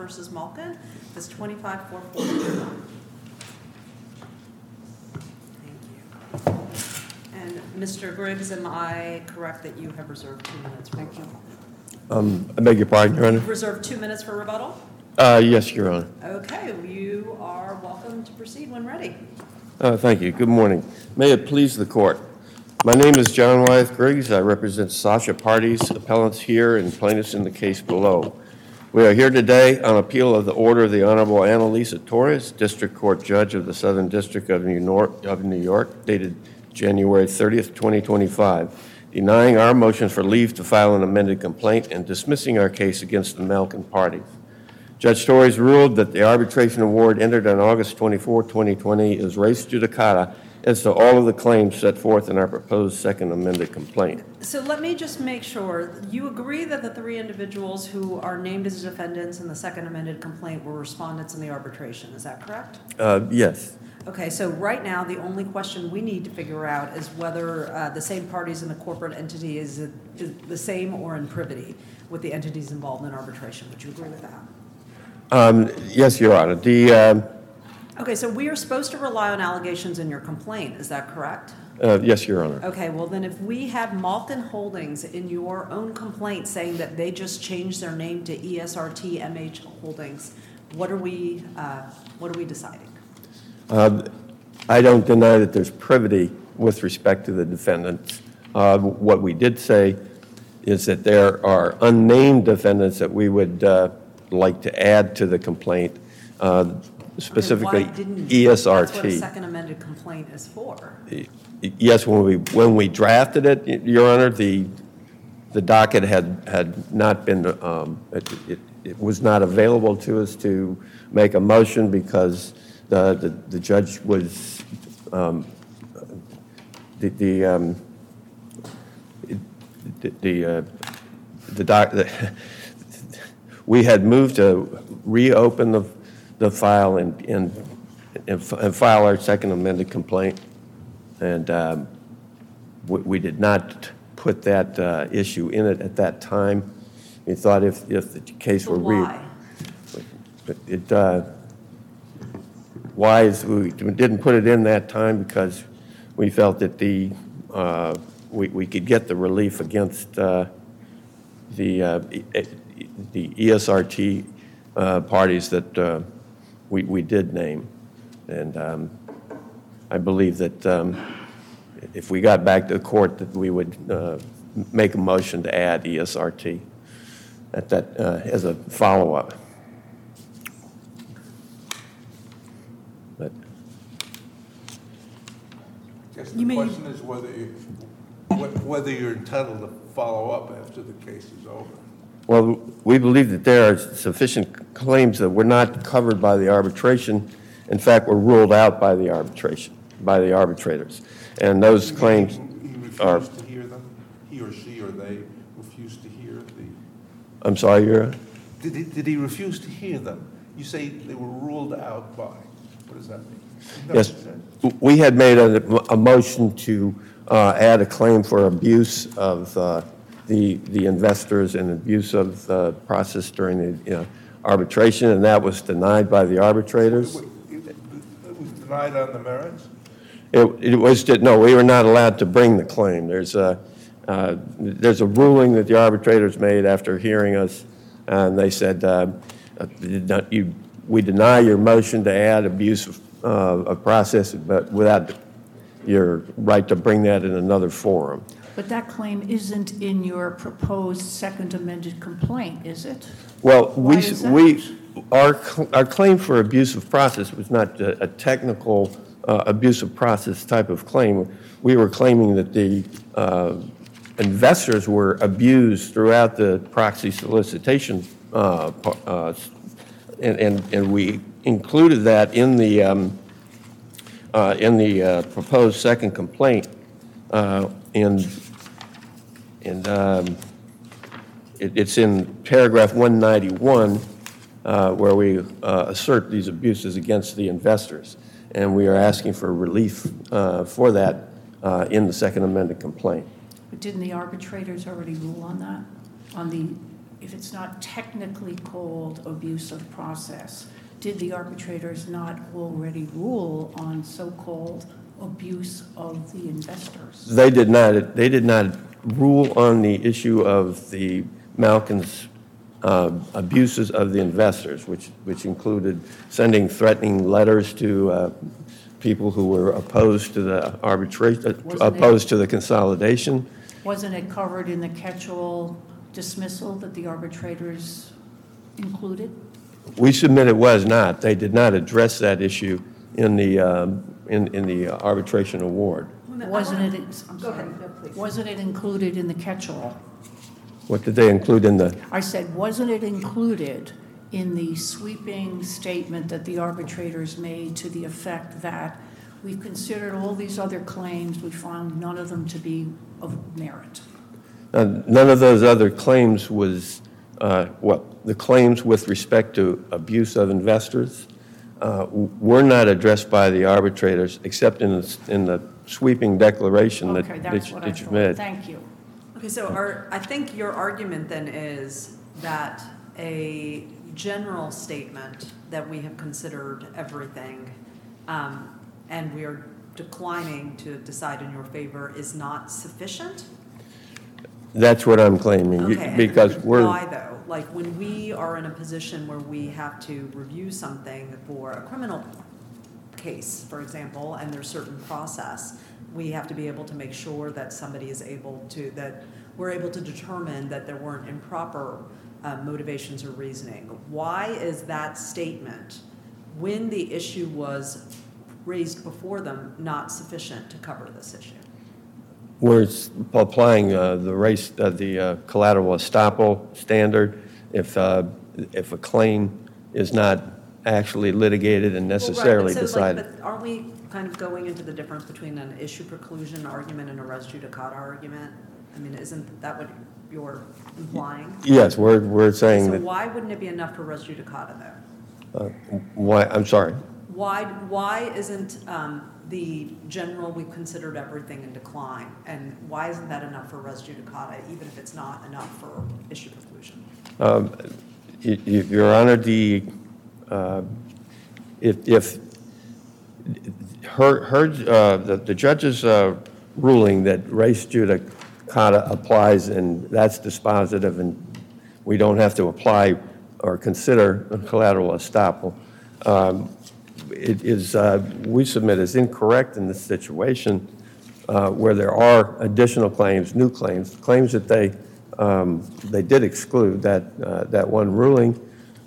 versus Malkin. That's 25-441. Thank you. And Mr. Griggs, am I correct that you have reserved 2 minutes for rebuttal? I beg your pardon, Your Honor? Reserved 2 minutes for rebuttal? Yes, Your Honor. Okay, you are welcome to proceed when ready. Thank you. Good morning. May it please the court. My name is John Wyeth Griggs. I represent Sasha Parties, appellants here and plaintiffs in the case below. We are here today on appeal of the order of the Honorable Annalisa Torres, District Court Judge of the Southern District of New York, dated January 30th, 2025, denying our motion for leave to file an amended complaint and dismissing our case against the Malkin parties. Judge Torres ruled that the arbitration award entered on August 24, 2020 is res judicata as to all of the claims set forth in our proposed second amended complaint. So let me just make sure, you agree that the 3 individuals who are named as defendants in the second amended complaint were respondents in the arbitration, is that correct? Yes. Okay, so right now, the only question we need to figure out is whether the same parties in the corporate entity is the same or in privity with the entities involved in arbitration. Would you agree with that? Yes, Your Honor. Okay, so we are supposed to rely on allegations in your complaint, is that correct? Yes, Your Honor. Okay, well then if we have Malkin Holdings in your own complaint saying that they just changed their name to ESRT MH Holdings, what are we deciding? I don't deny that there's privity with respect to the defendants. What we did say is that there are unnamed defendants that we would like to add to the complaint, specifically ESRT. That's what a second amended complaint is for. Yes, when we drafted it, Your Honor, the docket had not been, it was not available to us to make a motion because the judge was, we had moved to reopen the file and file our second amended complaint, and we did not put that issue in it at that time. We thought if the case were why is we didn't put it in that time because we felt that we could get the relief against the ESRT parties that we did name, and I believe that if we got back to the court that we would make a motion to add ESRT at that as a follow-up. But I guess the question is whether you're entitled to follow up after the case is over. well, we believe that there are sufficient claims that were not covered by the arbitration. In fact, were ruled out by the arbitration, by the arbitrators. And those claims are... He refused to hear them? He or she or they refused to hear the... I'm sorry, Your Honor? Did he refuse to hear them? You say they were ruled out by. What does that mean? Yes, we had made a motion to add a claim for abuse of the investors and abuse of the process during the arbitration, and that was denied by the arbitrators. It was denied on the merits? It was, no, we were not allowed to bring the claim. There's a ruling that the arbitrators made after hearing us, and they said, we deny your motion to add abuse of process, but without your right to bring that in another forum. But that claim isn't in your proposed second amended complaint, is it? Well, our claim for abuse of process was not a technical abuse of process type of claim. We were claiming that the investors were abused throughout the proxy solicitation, and we included that in the proposed second complaint, it's in paragraph 191 where we assert these abuses against the investors, and we are asking for relief for that in the second amended complaint. But didn't the arbitrators already rule on that, on the if it's not technically called abuse of process, did the arbitrators not already rule on so-called abuse of the investors? They did not. They did not rule on the issue of the Malkin's abuses of the investors, which included sending threatening letters to people who were opposed to the arbitration, opposed to the consolidation. Wasn't it covered in the catch-all dismissal that the arbitrators included? We submit it was not. They did not address that issue in the arbitration award. Wasn't it, I'm Go ahead, sorry, no, please. wasn't it included in the catch-all? What did they include in the? I said, wasn't it included in the sweeping statement that the arbitrators made to the effect that we've considered all these other claims, we found none of them to be of merit? None of those other claims was, the claims with respect to abuse of investors were not addressed by the arbitrators, except in the sweeping declaration Okay, that that's what I you've thought. made. Thank you. Okay, so I think your argument then is that a general statement that we have considered everything and we are declining to decide in your favor is not sufficient? That's what I'm claiming, Okay, because we're. Why though? Like when we are in a position where we have to review something for a criminal case, for example, and there's certain process, we have to be able to make sure that somebody is able to, that we're able to determine that there weren't improper motivations or reasoning. Why is that statement, when the issue was raised before them, not sufficient to cover this issue? We're applying the collateral estoppel standard if a claim is not actually litigated and necessarily Well, right, decided. but aren't we kind of going into the difference between an issue preclusion argument and a res judicata argument? I mean, isn't that what you're implying? Yes, we're saying So that. why wouldn't it be enough for res judicata though? Why? I'm sorry. Why isn't the general, we've considered everything in decline, and why isn't that enough for res judicata, even if it's not enough for issue preclusion? Your Honor, if the judge's ruling that res judicata applies and that's dispositive and we don't have to apply or consider a collateral estoppel, we submit as incorrect in this situation where there are additional claims, new claims that they did exclude that one ruling,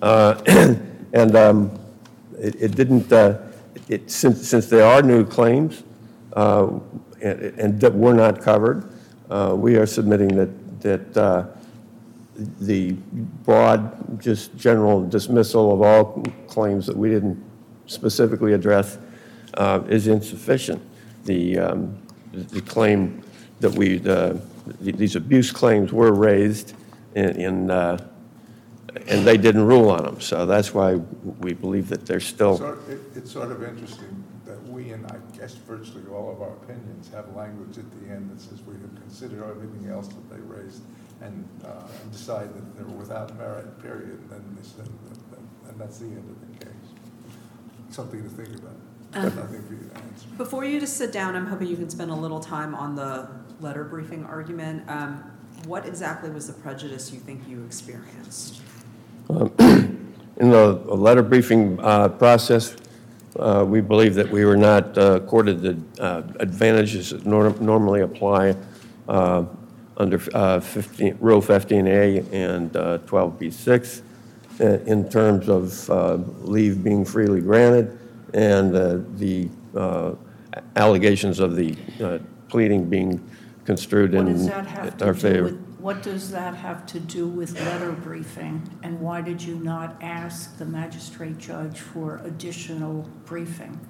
and it didn't. Since there are new claims and that were not covered, we are submitting that the broad, just general dismissal of all claims that we didn't specifically address is insufficient. The claim that these abuse claims were raised and they didn't rule on them. So that's why we believe that they're still. It's sort of interesting that we, and I guess virtually all of our opinions, have language at the end that says we have considered everything else that they raised and decide that they're without merit, period, and that's the end of the case. Something to think about. Nothing for you to answer. Before you just sit down, I'm hoping you can spend a little time on the letter briefing argument. What exactly was the prejudice you think you experienced? In the letter briefing process, we believe that we were not accorded the advantages that normally apply under Rule 15A and 12B6 in terms of leave being freely granted and the allegations of the pleading being construed in our favor. What does that have to do with letter briefing, and why did you not ask the magistrate judge for additional briefing?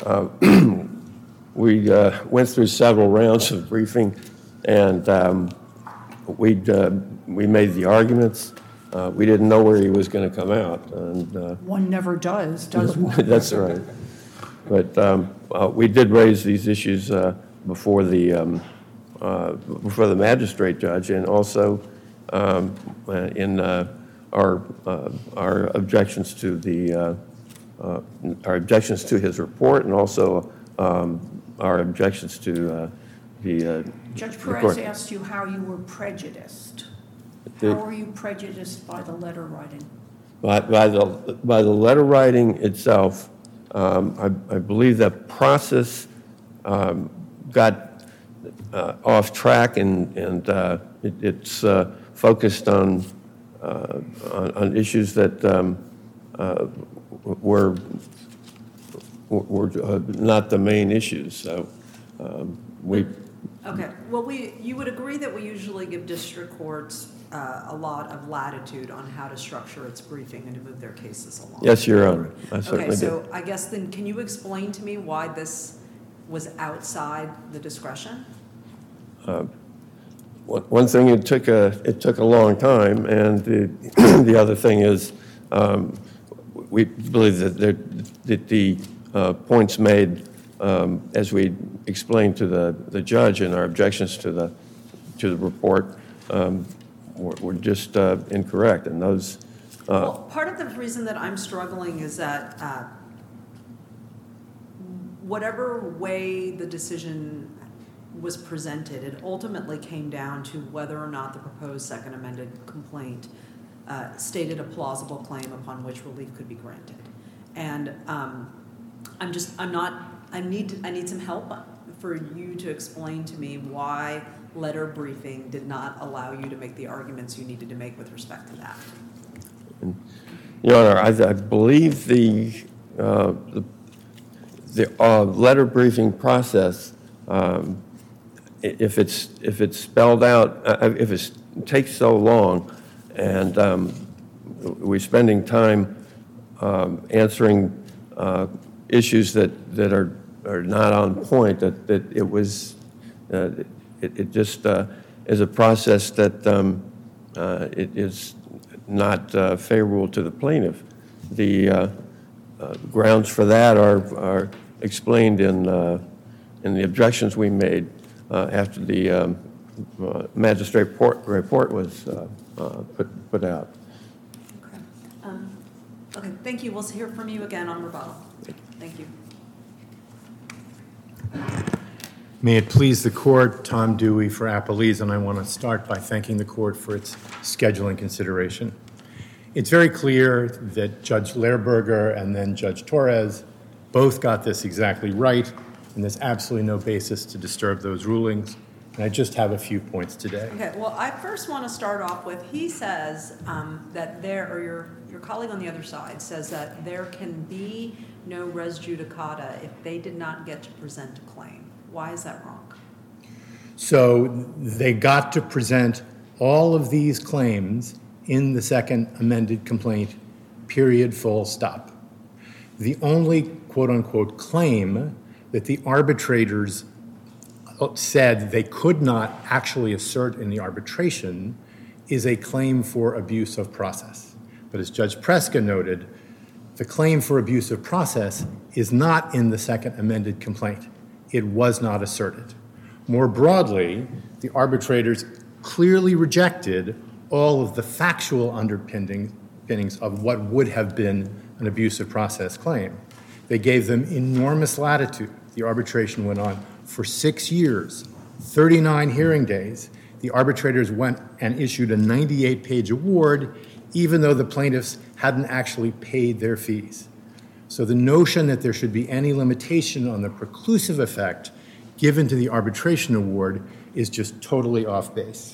We went through several rounds of briefing, and we made the arguments. We didn't know where he was going to come out. And, one never does one? That's right. But we did raise these issues before the magistrate judge, and also in our objections to his report, and also our objections to the Judge the Perez court. asked you how you were prejudiced. The- How were you prejudiced by the letter writing? By the letter writing itself, I believe that process got off track, and it's focused on issues that were not the main issues. So we. Okay, well, you would agree that we usually give district courts a lot of latitude on how to structure its briefing and to move their cases along? Yes, Your Honor, I certainly Okay, do. so I guess then, can you explain to me why this was outside the discretion? One thing, it took a long time, and the other thing is, we believe that the points made, as we explained to the judge in our objections to the report, were just incorrect, and those. Well, part of the reason that I'm struggling is that whatever way the decision was presented, it ultimately came down to whether or not the proposed second amended complaint stated a plausible claim upon which relief could be granted. And I need some help for you to explain to me why letter briefing did not allow you to make the arguments you needed to make with respect to that. Your Honor, I believe the letter briefing process, if it's spelled out, if it takes so long, and we're spending time answering issues that are not on point, that it was it just is a process that it is not favorable to the plaintiff. The grounds for that are explained in the objections we made after the magistrate report was put out. Okay. Okay, thank you. We'll hear from you again on rebuttal. Thank you. May it please the court, Tom Dewey for Appalese, and I want to start by thanking the court for its scheduling consideration. It's very clear that Judge Lehrberger and then Judge Torres both got this exactly right, and there's absolutely no basis to disturb those rulings. And I just have a few points today. Okay, well, I first want to start off with, he says that your colleague on the other side says that there can be no res judicata if they did not get to present a claim. Why is that wrong? So they got to present all of these claims in the second amended complaint, period, full stop. The only quote-unquote claim that the arbitrators said they could not actually assert in the arbitration is a claim for abuse of process. But as Judge Preska noted, the claim for abuse of process is not in the second amended complaint. It was not asserted. More broadly, the arbitrators clearly rejected all of the factual underpinnings of what would have been an abuse of process claim. They gave them enormous latitude. The arbitration went on for 6 years, 39 hearing days. The arbitrators went and issued a 98-page award, even though the plaintiffs hadn't actually paid their fees. So the notion that there should be any limitation on the preclusive effect given to the arbitration award is just totally off base.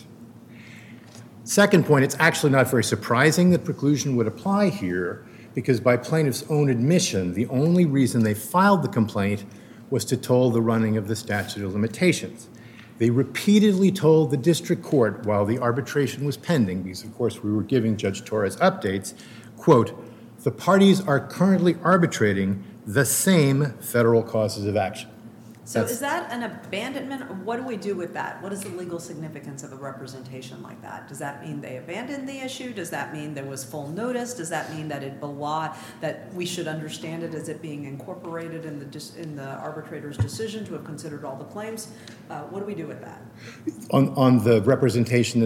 Second point, it's actually not very surprising that preclusion would apply here, because by plaintiffs' own admission, the only reason they filed the complaint was to toll the running of the statute of limitations. They repeatedly told the district court while the arbitration was pending, because of course we were giving Judge Torres updates, quote, "The parties are currently arbitrating the same federal causes of action." So is that an abandonment, or what do we do with that? What is the legal significance of a representation like that? Does that mean they abandoned the issue? Does that mean there was full notice? Does that mean that that we should understand it as it being incorporated in the arbitrator's decision to have considered all the claims? What do we do with that? On the representation that the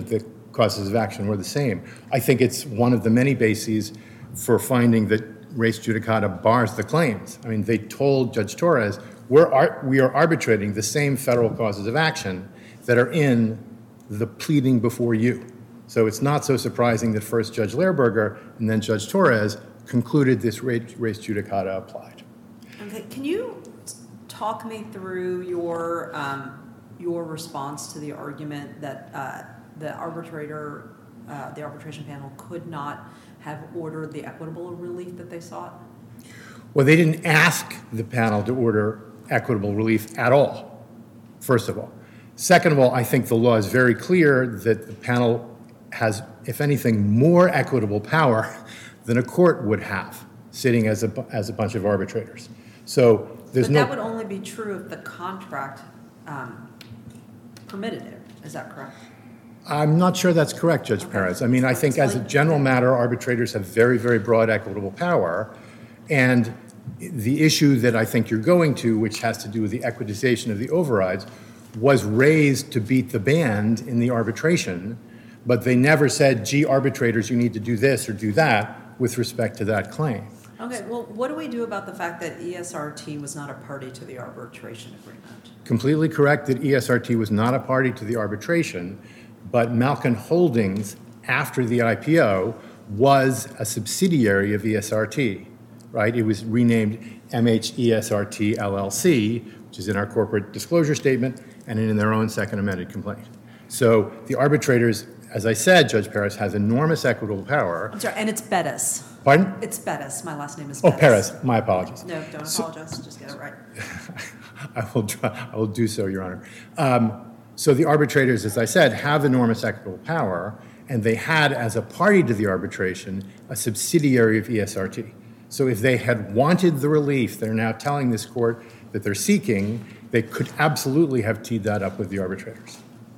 causes of action were the same. I think it's one of the many bases for finding that res judicata bars the claims. I mean, they told Judge Torres, we are arbitrating the same federal causes of action that are in the pleading before you. So it's not so surprising that first Judge Lehrberger and then Judge Torres concluded this res judicata applied. Okay, can you talk me through your response to the argument that the arbitration panel could not have ordered the equitable relief that they sought? Well, they didn't ask the panel to order equitable relief at all, first of all. Second of all, I think the law is very clear that the panel has, if anything, more equitable power than a court would have, sitting as a bunch of arbitrators. So there's But no... that would only be true if the contract permitted it. Is that correct? I'm not sure that's correct, Judge Perez. I mean, I think as a general matter, arbitrators have very, very broad equitable power. And the issue that I think you're going to, which has to do with the equitization of the overrides, was raised to beat the band in the arbitration, but they never said, gee, arbitrators, you need to do this or do that with respect to that claim. Okay, well, what do we do about the fact that ESRT was not a party to the arbitration agreement? Completely correct that ESRT was not a party to the arbitration, but Malkin Holdings, after the IPO, was a subsidiary of ESRT, right? It was renamed MHESRT LLC, which is in our corporate disclosure statement and in their own second amended complaint. So the arbitrators, as I said, Judge Perez, has enormous equitable power. I'm sorry, and it's Bettis. Pardon? It's Bettis. My last name is Oh, Bettis. Perez, my apologies. No, don't apologize. Just get it right. I will do so, Your Honor. So the arbitrators, as I said, have enormous equitable power, and they had, as a party to the arbitration, a subsidiary of ESRT. So if they had wanted the relief they're now telling this court that they're seeking, they could absolutely have teed that up with the arbitrators.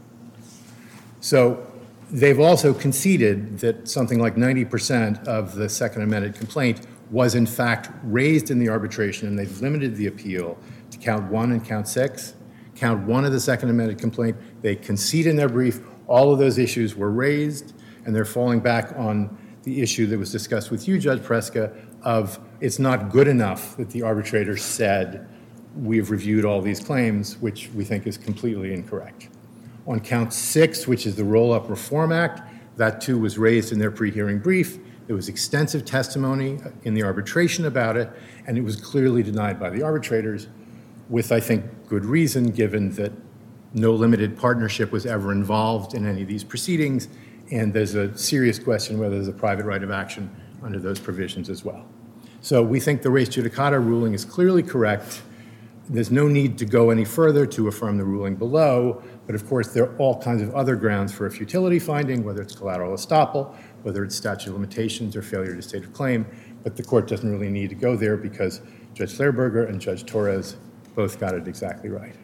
So they've also conceded that something like 90% of the second amended complaint was in fact raised in the arbitration, and they've limited the appeal to count 1 and count 6. Count 1 of the second amended complaint, they concede in their brief all of those issues were raised, and they're falling back on the issue that was discussed with you, Judge Preska, of it's not good enough that the arbitrator said we've reviewed all these claims, which we think is completely incorrect. On count 6, which is the Roll-Up Reform Act, that too was raised in their pre-hearing brief. There was extensive testimony in the arbitration about it, and it was clearly denied by the arbitrators with, I think, good reason, given that no limited partnership was ever involved in any of these proceedings, and there's a serious question whether there's a private right of action under those provisions as well. So we think the res judicata ruling is clearly correct. There's no need to go any further to affirm the ruling below, but of course there are all kinds of other grounds for a futility finding, whether it's collateral estoppel, whether it's statute of limitations or failure to state a claim, but the court doesn't really need to go there because Judge Lehrberger and Judge Torres both got it exactly right.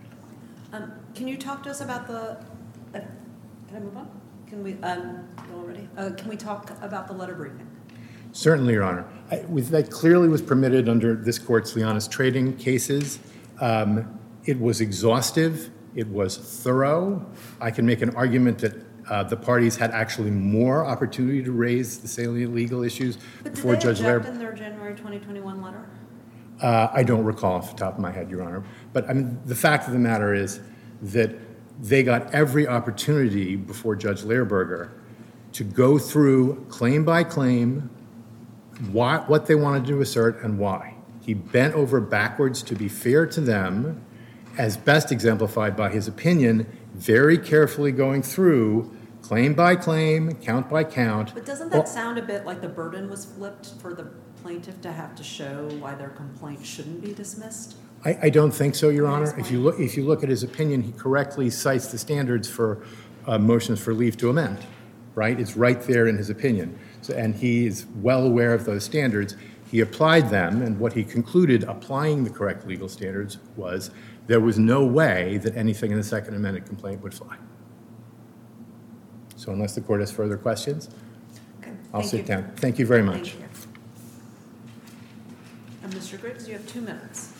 Can you talk to us about the, can I move on? Can we, already? Can we talk about the letter briefing? Certainly, Your Honor. That clearly was permitted under this court's Leonis trading cases. It was exhaustive. It was thorough. I can make an argument that the parties had actually more opportunity to raise the salient legal issues before Judge Lehrberger. But did they object in their January 2021 letter? I don't recall off the top of my head, Your Honor. But I mean, the fact of the matter is that they got every opportunity before Judge Lehrberger to go through claim by claim what they wanted to assert and why. He bent over backwards to be fair to them, as best exemplified by his opinion, very carefully going through claim by claim, count by count. But doesn't that sound a bit like the burden was flipped for the plaintiff to have to show why their complaint shouldn't be dismissed? I don't think so, Your Honor. Explain. If you look at his opinion, he correctly cites the standards for motions for leave to amend, right? It's right there in his opinion. So, and he is well aware of those standards. He applied them, and what he concluded applying the correct legal standards was there was no way that anything in the Second Amendment complaint would fly. So unless the court has further questions, Okay, I'll thank sit you. down. Thank you very much. Thank you. And Mr. Griggs, you have 2 minutes.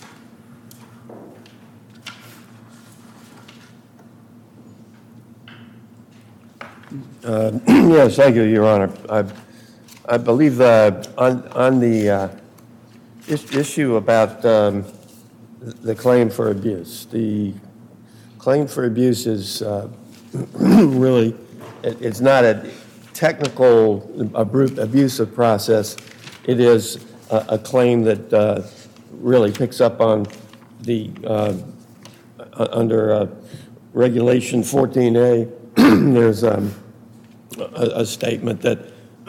Yes, thank you, Your Honor. I believe on the issue about the claim for abuse, the claim for abuse is really, it's not a technical abusive process. It is a claim that really picks up on the, under Regulation 14A, there's a statement that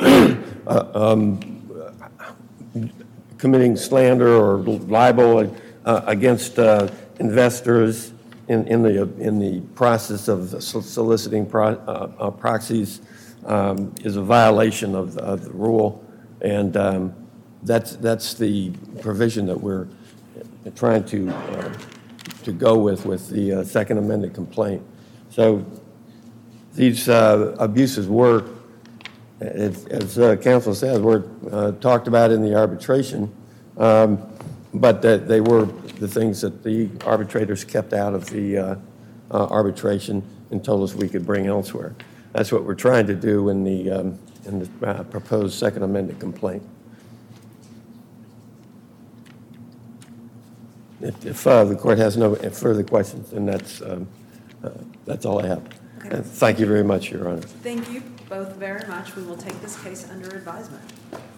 committing slander or libel against investors in the process of soliciting proxies is a violation of the rule, and that's the provision that we're trying to go with the Second Amendment complaint. So these abuses were, as counsel says, were talked about in the arbitration, but that they were the things that the arbitrators kept out of the arbitration and told us we could bring elsewhere. That's what we're trying to do in the proposed Second Amendment complaint. If the court has no further questions, then that's all I have. Okay. Thank you very much, Your Honor. Thank you both very much. We will take this case under advisement.